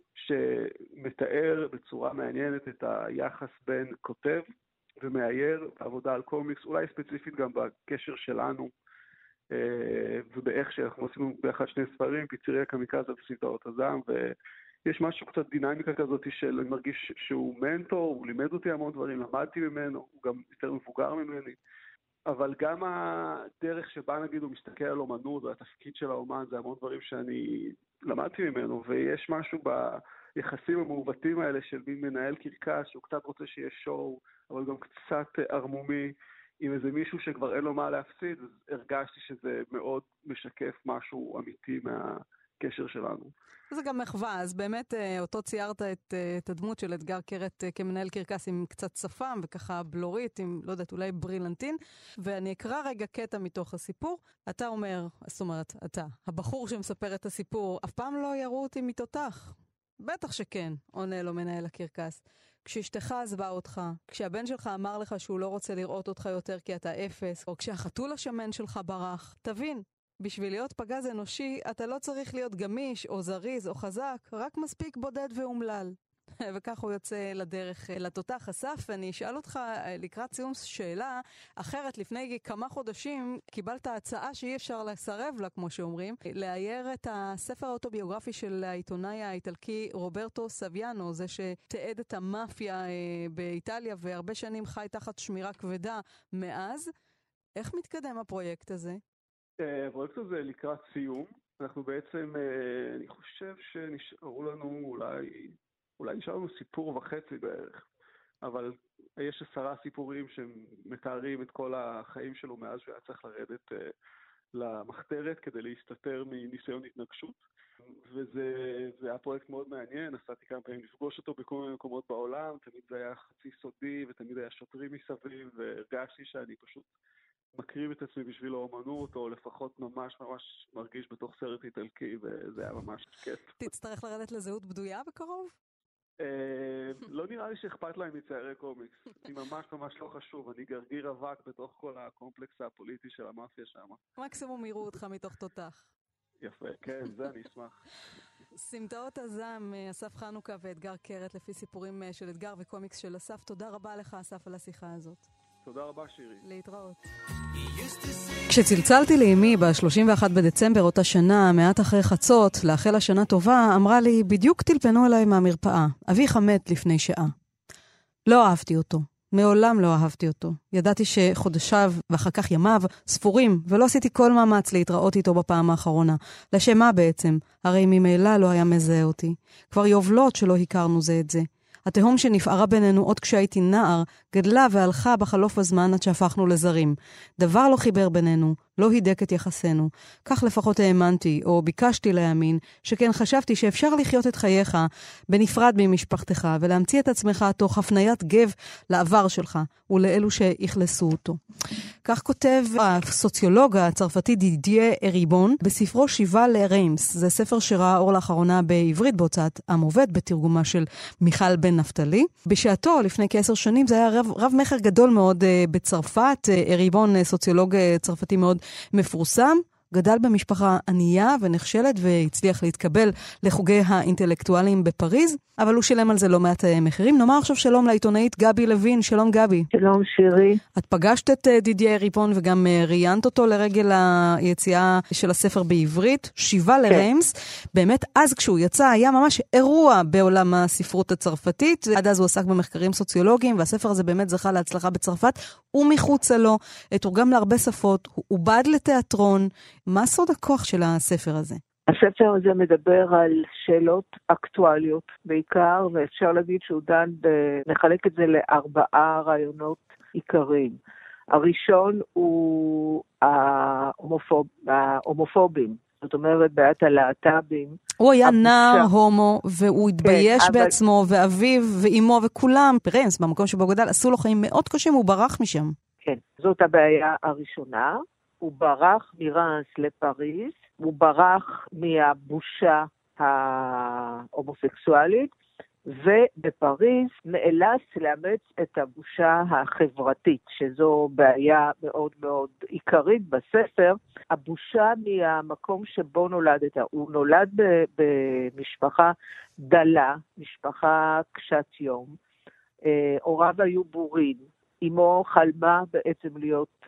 שמתאר בצורה מעניינת את היחס בין כותב ומאייר, עבודה על קומיקס, אולי ספציפית גם בקשר שלנו, ובאיך שאנחנו עשינו באחד שני ספרים, פיצריה קמיקזה וסמטאות הזעם, יש משהו קצת דינמיקה כזאת של אני מרגיש שהוא מנטור, הוא לימד אותי המון דברים, למדתי ממנו, הוא גם יותר מבוגר ממני, אבל גם הדרך שבה נגיד הוא מסתכל על אומנות והתפקיד של האומן, זה המון דברים שאני למדתי ממנו, ויש משהו ביחסים המעוותים האלה של מין מנהל קרקס, שהוא קצת רוצה שיהיה שואו, אבל גם קצת ערמומי, עם איזה מישהו שכבר אין לו מה להפסיד, אז הרגשתי שזה מאוד משקף משהו אמיתי מהקשר שלנו. זה גם מחווה, אז באמת אותו ציירת את הדמות של אתגר קרת כמנהל קרקס עם קצת שפם וככה בלורית עם, לא יודעת, אולי ברילנטין, ואני אקרא רגע קטע מתוך הסיפור. אתה אומר, זאת אומרת, אתה, הבחור שמספר את הסיפור, אף פעם לא יראו אותי מתותח. בטח שכן, עונה לו מנהל הקרקס. כשאשתך עזבה אותך, כשהבן שלך אמר לך שהוא לא רוצה לראות אותך יותר כי אתה אפס, או כשהחתול השמן שלך ברח, תבין. בשביל להיות פגז אנושי, אתה לא צריך להיות גמיש או זריז או חזק, רק מספיק בודד ואומלל. וכך הוא יוצא לדרך לתותח. אסף, אני אשאל אותך לקראת סיום שאלה אחרת. לפני כמה חודשים קיבלת הצעה שאי אפשר לסרב לה, כמו שאומרים, לאייר את הספר האוטוביוגרפי של העיתונאי האיטלקי רוברטו סביאנו, זה שתעד את המאפיה באיטליה והרבה שנים חי תחת שמירה כבדה מאז. איך מתקדם הפרויקט הזה? הפרויקט הזה לקראת סיום. אנחנו בעצם, אני חושב שנשארו לנו אולי נשאר לנו סיפור וחצי בערך, אבל יש 10 סיפורים שמתארים את כל החיים שלו מאז שהיה צריך לרדת למחתרת כדי להסתתר מניסיון התנגשות, וזה היה פרויקט מאוד מעניין. נסעתי כמה פעמים לפגוש אותו בכל מיני מקומות בעולם, תמיד זה היה חצי סודי ותמיד היה שוטרים מסביב, והרגשתי שאני פשוט מקריב את עצמי בשביל האומנות, או לפחות ממש ממש מרגיש בתוך סרט איטלקי, וזה היה ממש כיף. תצטרך לרדת לזהות בדויה בקרוב? לא נראה לי שאכפת להם מציירי קומיקס. היא ממש ממש לא חשוב. אני גרגיר אבק בתוך כל הקומפלקס הפוליטי של המאפיה שם. מקסימום יראו אותך מתוך תותח. יפה, כן, זה אני אשמח. סמטאות הזעם, אסף חנוכה ואתגר קרת, לפי סיפורים של אתגר וקומיקס של אסף. תודה רבה לך, אסף, על השיחה הזאת. תודה רבה, שירי. להתראות. כשצלצלתי לאמי ב-31 בדצמבר אותה שנה, מעט אחרי חצות, לאחל לה שנה טובה, אמרה לי, בדיוק טלפנו אליי מהמרפאה. אביך מת לפני שעה. לא אהבתי אותו. מעולם לא אהבתי אותו. ידעתי שחודשיו ואחר כך ימיו ספורים, ולא עשיתי כל מאמץ להתראות איתו בפעם האחרונה. לשם מה בעצם? הרי ממילא לא היה מזהה אותי. כבר יובלות שלא הכרנו זה את זה. התהום שנפערה בינינו עוד כשהייתי נער, גדלה והלכה בחלוף הזמן עד שהפכנו לזרים. דבר לא חיבר בינינו, לא הידק את יחסנו. כך לפחות האמנתי, או ביקשתי להאמין, שכן חשבתי שאפשר לחיות את חייך בנפרד ממשפחתך, ולהמציא את עצמך תוך הפניית גב לעבר שלך, ולאלו שהכלסו אותו. כך כותב הסוציולוג הצרפתי דידיה אריבון, בספרו שיבה לריימס. זה ספר שראה אור לאחרונה בעברית בהוצאת עם עובד, בתרגומה של מיכל בן נפתלי. בשעתו, לפני כ10 שנים, זה היה רב מחר גדול מאוד בצרפת. אריבון, סוציולוג צרפתי מאוד מפורסם, גדל במשפחה ענייה ונחשלת והצליח להתקבל לחוגי האינטלקטואלים בפריז, אבל הוא שילם על זה לא מעט מחירים. נאמר עכשיו שלום לעיתונאית גבי לוין. שלום גבי. שלום שירי. את פגשת את דידיה אריבון וגם ראיינת אותו לרגל היציאה של הספר בעברית, שיבה לריימס. באמת אז כשהוא יצא היה ממש אירוע בעולם הספרות הצרפתית. עד אז הוא עסק במחקרים סוציולוגיים, והספר הזה באמת זכה להצלחה בצרפת ומחוצה לו. תורגם להרבה שפות, הוא עובד לתיאטרון. מה סוד הכוח של הספר הזה? הספר הזה מדבר על שאלות אקטואליות בעיקר, ואפשר להגיד שהוא נחלק את זה ל4 רעיונות עיקריים. הראשון הוא ההומופובים, זאת אומרת בעיית הלהט"בים. הוא היה נער הומו, והוא התבייש בעצמו, ואביו ואימו וכולם, בריימס, במקום שבו גדל, עשו לו חיים מאוד קשים, הוא ברח משם. כן, זאת הבעיה הראשונה. הוא ברח מרנס לפריז, הוא ברח מהבושה ההומוסקסואלית, ובפריז נאלץ לאמץ את הבושה החברתית, שזו בעיה מאוד מאוד עיקרית בספר. הבושה מהמקום שבו נולדת. הוא נולד במשפחה דלה, משפחה קשת יום. הוריו היו בורים. אמו חלמה בעצם להיות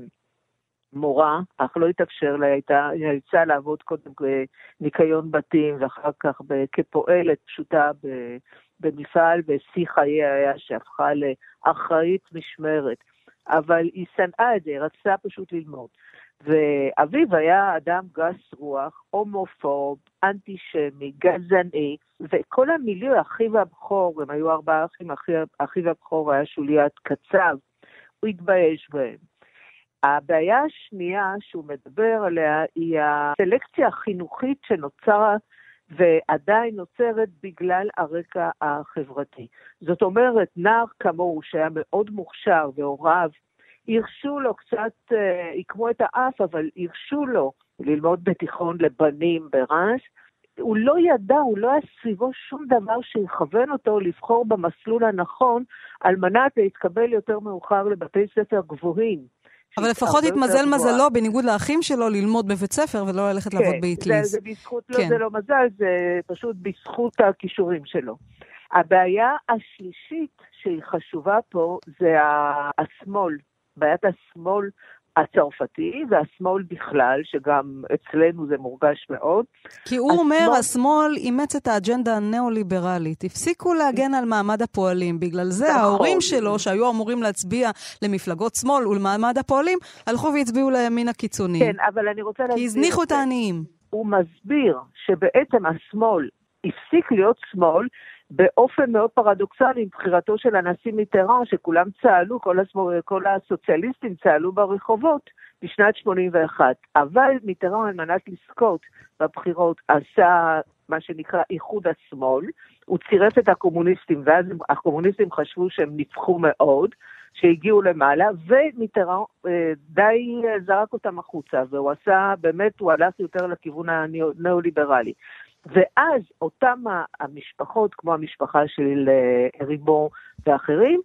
מורה, אך לא התאפשר לה, היא יצאה לעבוד קודם בניקיון בתים, ואחר כך כפועלת פשוטה במפעל, ושיא חייה היה שהפכה לאחראית משמרת. אבל היא שנאה את זה, היא רצתה פשוט ללמוד. ואביו היה אדם גס רוח, הומופוב, אנטישמי, גזעני, וכל המיליון, אחיו הבכור, הם היו 4 אחים, אחיו הבכור היה שוליית קצב, הוא התבייש בהם. הבעיה השנייה שהוא מדבר עליה היא הסלקציה החינוכית שנוצרה ועדיין נוצרת בגלל הרקע החברתי. זאת אומרת, נער כמוהו שהיה מאוד מוכשר והוריו, הרשו לו קצת, יקמו את האף, אבל הרשו לו ללמוד בתיכון לבנים ברנס. הוא לא ידע, הוא לא היה סביבו שום דבר שיכוון אותו לבחור במסלול הנכון, על מנת להתקבל יותר מאוחר לבתי ספר גבוהים. אבל לפחות התמזל מזלו, בניגוד לאחים שלו, ללמוד בבית ספר ולא ללכת לעבוד באטליז. זה בזכות, זה לא מזל, זה פשוט בזכות הכישורים שלו. הבעיה השלישית שהיא חשובה פה, זה השמאל, בעיית השמאל הצרפתי, והשמאל בכלל, שגם אצלנו זה מורגש מאוד. כי הוא אומר, השמאל אימץ את האג'נדה הנאו-ליברלית, הפסיקו להגן על מעמד הפועלים, בגלל זה ההורים שלו, שהיו אמורים להצביע למפלגות שמאל ולמעמד הפועלים, הלכו והצביעו לימין הקיצוני. כן, אבל אני רוצה להסביר... כי הזניחו את העניים. הוא מסביר שבעצם השמאל הפסיק להיות שמאל, באופן מאוד פרדוקסלי, עם בחירתו של הנשיא מיטראן, שכולם צהלו, כל הסוציאליסטים צהלו ברחובות בשנת 81. אבל מיטראן, על מנת לזכות בבחירות, עשה מה שנקרא איחוד השמאל, הוא צירף את הקומוניסטים, ואז הקומוניסטים חשבו שהם נפחו מאוד, שהגיעו למעלה, ומיטראן די זרק אותם החוצה, והוא עשה, באמת הוא הלך יותר לכיוון הניאו-ליברלי. ואז אותם המשפחות, כמו המשפחה של ריבו ואחרים,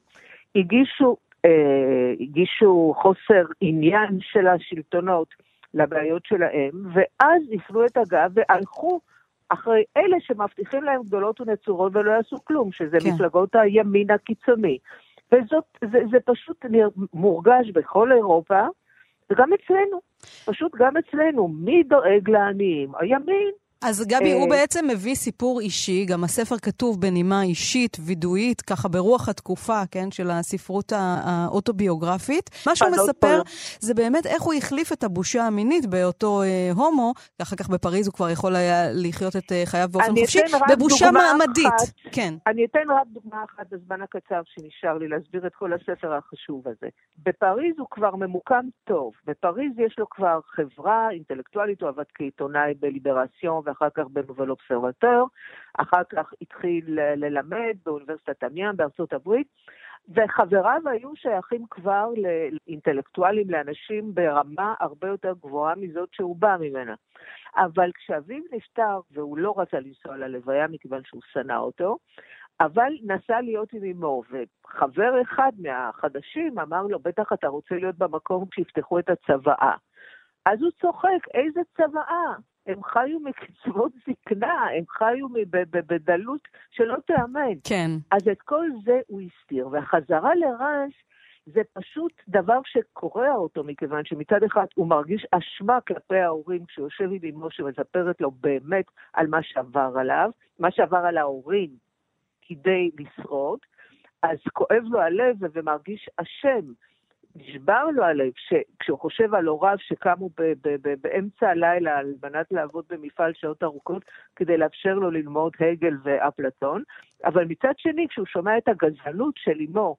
הגישו חוסר עניין של השלטונות לבעיות שלהם, ואז הפנו את הגב והלכו אחרי אלה שמבטיחים להם גדולות ונצורות ולא יעשו כלום, שזה כן. מפלגות הימין הקיצוני. וזה פשוט מורגש בכל אירופה, וגם אצלנו, פשוט גם אצלנו, מי דואג לעניים? הימין. אז גבי, הוא בעצם מביא סיפור אישי, גם הספר כתוב בנימה אישית, וידואית, ככה ברוח התקופה, כן, של הספרות האוטוביוגרפית. מה שהוא מספר זה באמת איך הוא החליף את הבושה המינית באותו הומו, אחר כך בפריז הוא כבר יכול היה לחיות את חייו באופן חופשי, בבושה מעמדית. כן. אני אתן רק דוגמה אחת בזמן הקצר שנשאר לי להסביר את כל הספר החשוב הזה. בפריז הוא כבר ממוקם טוב. בפריז יש לו כבר חברה אינטלקטואלית, הוא עבד כעיתונאי בליברסיון ואחר כך בנובל אובסרבטור, אחר כך התחיל ללמד באוניברסיטת אמיאן בארצות הברית, וחבריו היו שייכים כבר לאינטלקטואלים, לאנשים ברמה הרבה יותר גבוהה מזאת שהוא בא ממנה. אבל כשאביו נפטר, והוא לא רצה לנסוע ללוויה מכיוון שהוא שנא אותו, אבל נסע להיות עם אמו, וחבר אחד מהחדשים אמר לו, בטח אתה רוצה להיות במקום כשיפתחו את הצוואה. אז הוא צוחק, איזה צוואה? הם חיו מקצוות זקנה, הם חיו בדלות שלא תאמן. כן. אז את כל זה הוא הסתיר, והחזרה לרנס זה פשוט דבר שקורע אותו, מכיוון שמצד אחד הוא מרגיש אשמה כלפי ההורים, כשהוא יושב עם אמו שמספרת לו באמת על מה שעבר עליו, מה שעבר על ההורים כדי לשרוד, אז כואב לו הלב ומרגיש אשם. נשבר לו הלב כשהוא חושב על הוריו שקמו באמצע הלילה על מנת לעבוד במפעל שעות ארוכות כדי לאפשר לו ללמוד הגל ואפלטון, אבל מצד שני כשהוא שומע את הגזענות של אמו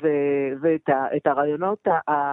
ואת הרעיונות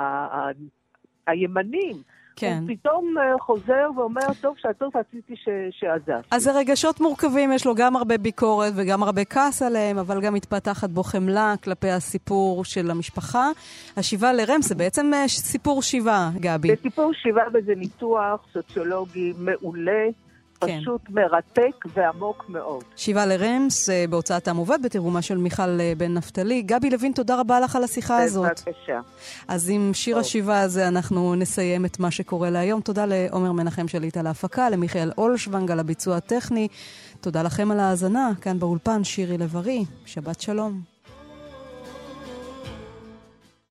הימנים, כן. הוא פתאום חוזר ואומר, טוב, שהטוב עשיתי שעזב. אז זה רגשות מורכבים, יש לו גם הרבה ביקורת וגם הרבה כעס עליהם, אבל גם מתפתחת בו חמלה כלפי הסיפור של המשפחה. השיבה לרמס זה בעצם סיפור שיבה, גבי. זה סיפור שיבה וזה ניתוח סוציולוגי מעולה, פשוט מרתק ועמוק מאוד. שיבה לרמס בהוצאת המובד בתרגומה של מיכל בן נפתלי. גבי לוין, תודה רבה לך על השיחה הזאת. בבקשה. אז עם שיר השיבה הזה אנחנו נסיים את מה שקורה להיום. תודה לעומר מנחם שליט על ההפקה, למיכאל אולשוונג על הביצוע הטכני. תודה לכם על ההאזנה. כאן באולפן שירי לב-ארי. שבת שלום.